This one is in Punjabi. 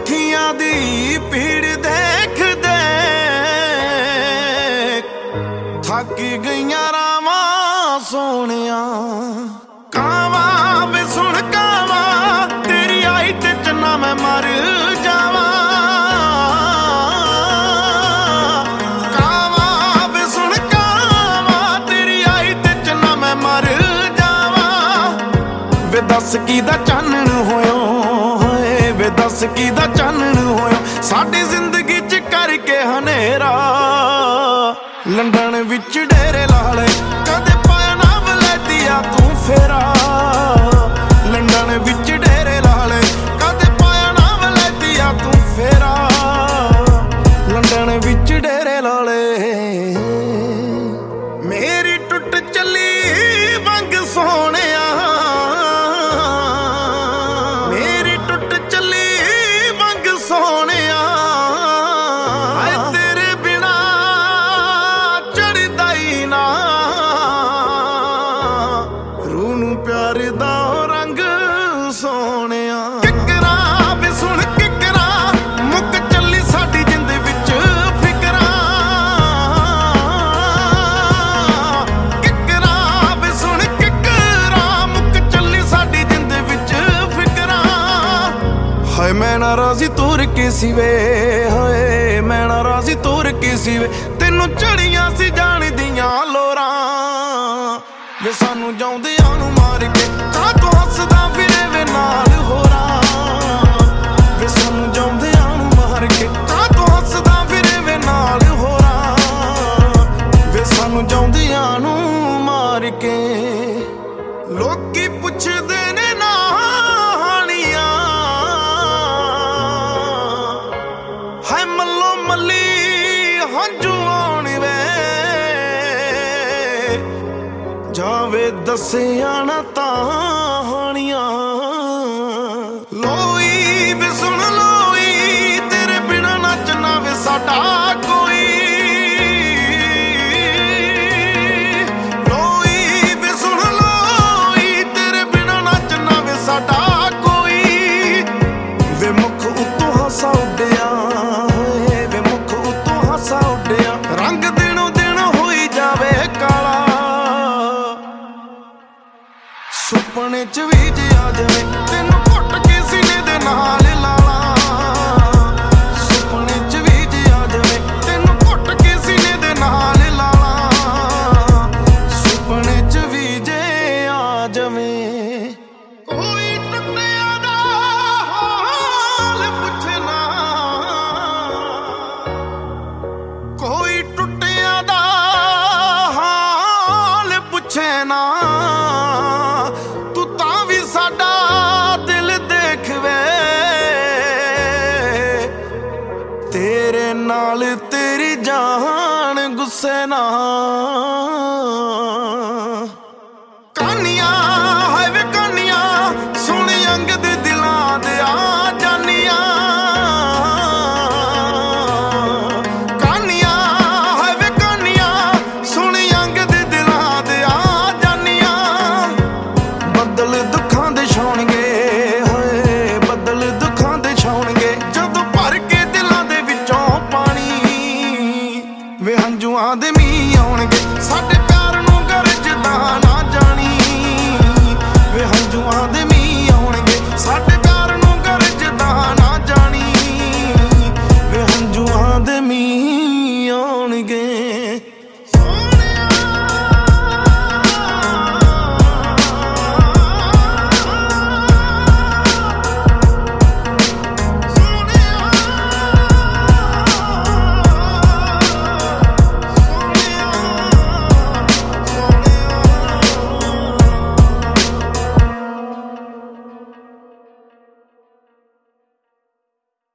ਅੱਖੀਆਂ ਦੀ ਭੀੜ ਦੇਖ ਦੇਖ ਥੱਕ ਗਈਆਂ ਰਾਵਾਂ ਸੋਹਣਿਆ। ਕਾਵਾਂ ਵੇ ਸੁਣ ਕਾਵਾਂ ਤੇਰੀ ਆਈ ਤੇ ਚੰਨਾ ਮੈਂ ਮਰ ਜਾਵਾਂ। ਕਾਵਾਂ ਵੇ ਸੁਣ ਕਾਵਾਂ ਤੇਰੀ ਆਈ ਤੇ ਚੰਨਾ ਮੈਂ ਮਰ ਜਾਵਾਂ। ਵੇ ਦੱਸ ਕਿਹਦਾ ਚਾਨਣ ਹੋਇਓ ਹੋਏ, ਵੇ ਦੱਸ ਕਿਹਦਾ ਚਾਨਣ ਹੋਇਓ ਸਾਡੀ ਜ਼ਿੰਦਗੀ ਚ ਕਰਕੇ ਹਨੇਰਾ। ਲੰਡਨ ਵਿੱਚ ਡੇਰੇ ਲਾ ਲਏ ਕਦੇ ਪਾਇਆ ਨਾ ਵਲੈਤੀਆ ਤੂੰ ਫੇਰਾ। ਲੰਡਨ ਵਿੱਚ ਡੇਰੇ ਲਾ ਲਏ ਕਦੇ ਪਾਇਆ ਨਾ ਵਲੈਤੀਆ ਤੂੰ ਫੇਰਾ। ਲੰਡਨ ਵਿੱਚ ਡੇਰੇ ਲਾ ਲਏ। ਮੇਰੀ ਟੁੱਟ ਚੱਲੀ ਵੰਗ ਸੋਹਣਿਆ, ਮੇਰੀ ਟੁੱਟ ਚੱਲੀ ਵੰਗ ਸੋਹਣਿਆ। ਹਾਏ ਤੇਰੇ ਬਿਨਾ ਚੜਦਾ ਹੀ ਨਾ ਰੂਹ ਨੂੰ ਪਿਆਰ ਦਾ ਰੰਗ ਸੋਹਣਿਆ। ਕਿਕਰਾਂ ਵੇ ਸੁਣ ਕਿਕਰਾਂ ਮੁੱਕ ਚੱਲੀ ਸਾਡੀ ਜਿੰਦ ਵਿੱਚ ਫਿਕਰਾਂ। ਕਿਕਰਾਂ ਵੇ ਸੁਣ ਕਿਕਰਾਂ ਮੁੱਕ ਚੱਲੀ ਸਾਡੀ ਜਿੰਦ ਵਿੱਚ ਫਿਕਰਾਂ। ਹਾਏ ਮੈਂ ਨਾ ਰਾਜ਼ੀ ਤੋਰ ਕੇ ਸੀ ਵੇ, ਹਾਏ ਮੈਂ ਨਾ ਰਾਜ਼ੀ ਤੋਰ ਕੇ ਸੀ ਵੇ ਤੈਨੂੰ ਚੜੀਆਂ ਸੀ ਜਾਣ ਦੀਆਂ ਲੋਰਾਂ। ਵੇ ਸਾਨੂੰ ਜਾਉਂਦਿਆਂ ਨੂੰ ਮਾਰ ਕੇ ਕਾਹ ਤੋਂ ਹੱਸਦਾ ਫਿਰੇ ਵੇ ਨਾਲ ਹੋਰਾਂ। ਵੇ ਸਾਨੂੰ ਜਾਉਂਦਿਆਂ ਨੂੰ ਮਾਰ ਕੇ ਕਾਹ ਤੋਂ ਹੱਸਦਾ ਫਿਰੇ ਵੇ ਨਾਲ ਹੋਰਾਂ। ਵੇ ਸਾਨੂੰ ਜਾਉਂਦਿਆਂ ਨੂੰ ਮਾਰ ਕੇ। ਲੋਕੀ ਪੁੱਛਦੇ ਨੇ ਨਾਣੀਆਂ ਹਾਏ ਮੱਲੋ ਮੱਲੀ ਹੰਝੂ ਆਉਣ ਵੇ। ਜਾਵੇ ਦੱਸਿਆ ਨਾ ਤਾਣੀਆਂ। ਲੋਈ ਵੇ ਸੁਣ ਲੋਈ ਤੇਰੇ ਬਿਨਾ ਨੱਚਣਾ ਵੇ ਸਾਡਾ ਕੋਈ। ਲੋਈ ਵੇ ਸੁਣ ਲੋਈ ਤੇਰੇ ਬਿਨਾ ਨੱਚਣਾ ਵੇ ਸਾਡਾ ਕੋਈ। ਵੇ ਮੁੱਖ ਉੱਤੋਂ ਹਾਸਾ ਉੱਡਿਆ, ਵੇ ਮੁੱਖ ਉੱਤੋਂ ਹਾਸਾ ਉੱਡਿਆ। ਰੰਗ ਦਿਨੋਂ ਦਿਨ ਹੋਈ ਜਾਵੇ ਕਾਲਾ। ਸੁਪਨੇ ਚ ਵੀ ਜੇ ਆ ਜਾਵੇ ਤੈਨੂੰ ਘੁੱਟ ਕੇ ਸੀਨੇ ਦੇ ਨਾਲ ਲਾਲਾ। ਸੁਪਨੇ ਚ ਵੀ ਜੇ ਆ ਜਾਵੇ ਤੈਨੂੰ ਘੁੱਟ ਕੇ ਸੀਨੇ ਦੇ ਨਾਲ ਲਾਲਾ। ਸੁਪਨੇ ਚ ਵੀ ਜੇ ਆ ਜਾਵੇ। ਕੋਈ ਟੁੱਟਿਆ ਦਾ ਹਾਲ ਪੁੱਛੇ ਨਾ, ਕੋਈ ਟੁੱਟਿਆ ਦਾ ਹਾਲ ਪੁੱਛੇ ਨਾ। ਤੂੰ ਤਾਂ ਵੀ ਸਾਡਾ ਦਿਲ ਦੇਖ ਵੇ ਤੇਰੇ ਨਾਲ ਤੇਰੀ ਜਾਨ ਗੁੱਸੇ ਨਾ।